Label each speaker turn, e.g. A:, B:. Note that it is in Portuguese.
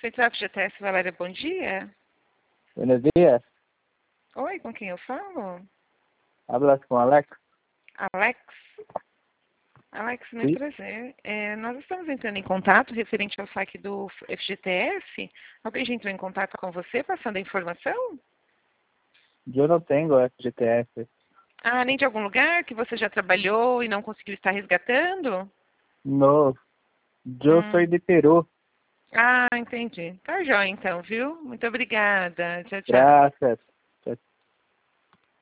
A: Central FGTS, Valéria, bom dia.
B: Buenos días.
A: Oi, com quem eu falo?
B: Hablas com Alex?
A: Alex? Alex, muito
B: Sim.
A: prazer. Nós estamos entrando em contato referente ao saque do FGTS. Alguém já entrou em contato com você passando a informação?
B: Eu não tenho FGTS.
A: Ah, nem de algum lugar que você já trabalhou e não conseguiu estar resgatando?
B: Não. Eu sou de Peru.
A: Ah, entendi. Tá jóia então, viu? Muito obrigada. Tchau, tchau.
B: Graças.